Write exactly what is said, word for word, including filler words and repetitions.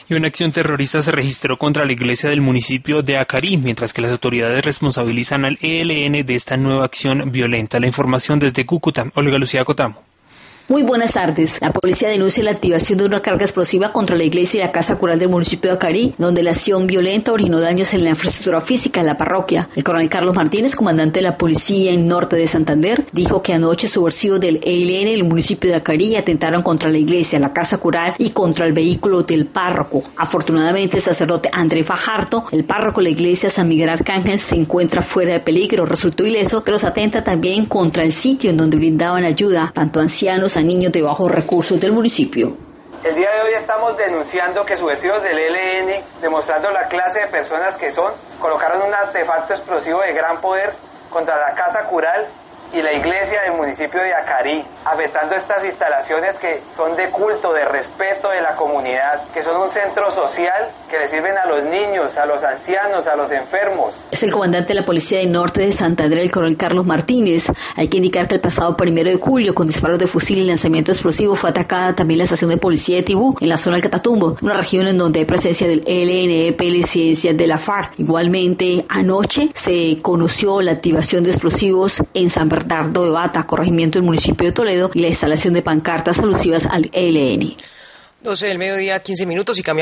Y una acción terrorista se registró contra la iglesia del municipio de Acarí, mientras que las autoridades responsabilizan al E L N de esta nueva acción violenta. La información desde Cúcuta, Olga Lucía Cotamo. Muy buenas tardes. La policía denuncia la activación de una carga explosiva contra la iglesia y la casa cural del municipio de Acarí, donde la acción violenta originó daños en la infraestructura física de la parroquia. El coronel Carlos Martínez, comandante de la policía en norte de Santander, dijo que anoche subversivos del E L N en el municipio de Acarí atentaron contra la iglesia, la casa cural y contra el vehículo del párroco. Afortunadamente, el sacerdote André Fajardo, el párroco de la iglesia San Miguel Arcángel, se encuentra fuera de peligro, resultó ileso, pero se atenta también contra el sitio en donde brindaban ayuda tanto ancianos a niños de bajos recursos del municipio. El día de hoy estamos denunciando que subversivos del E L N, demostrando la clase de personas que son, colocaron un artefacto explosivo de gran poder contra la casa cural y la iglesia del municipio de Acarí, afectando estas instalaciones que son de culto, de respeto de la comunidad, que son un centro social que le sirven a los niños, a los ancianos, a los enfermos. Es el comandante de la policía de norte de Santander, el coronel Carlos Martínez. Hay que indicar que el pasado primero de julio, con disparos de fusil y lanzamiento explosivo, fue atacada también la estación de policía de Tibú, en la zona del Catatumbo, una región en donde hay presencia del E L N, P L Ciencias de la FARC. Igualmente, anoche se conoció la activación de explosivos en San Bernardo de Bata, corregimiento del municipio de Toledo, y la instalación de pancartas alusivas al E L N. doce del mediodía, quince minutos y cambiamos.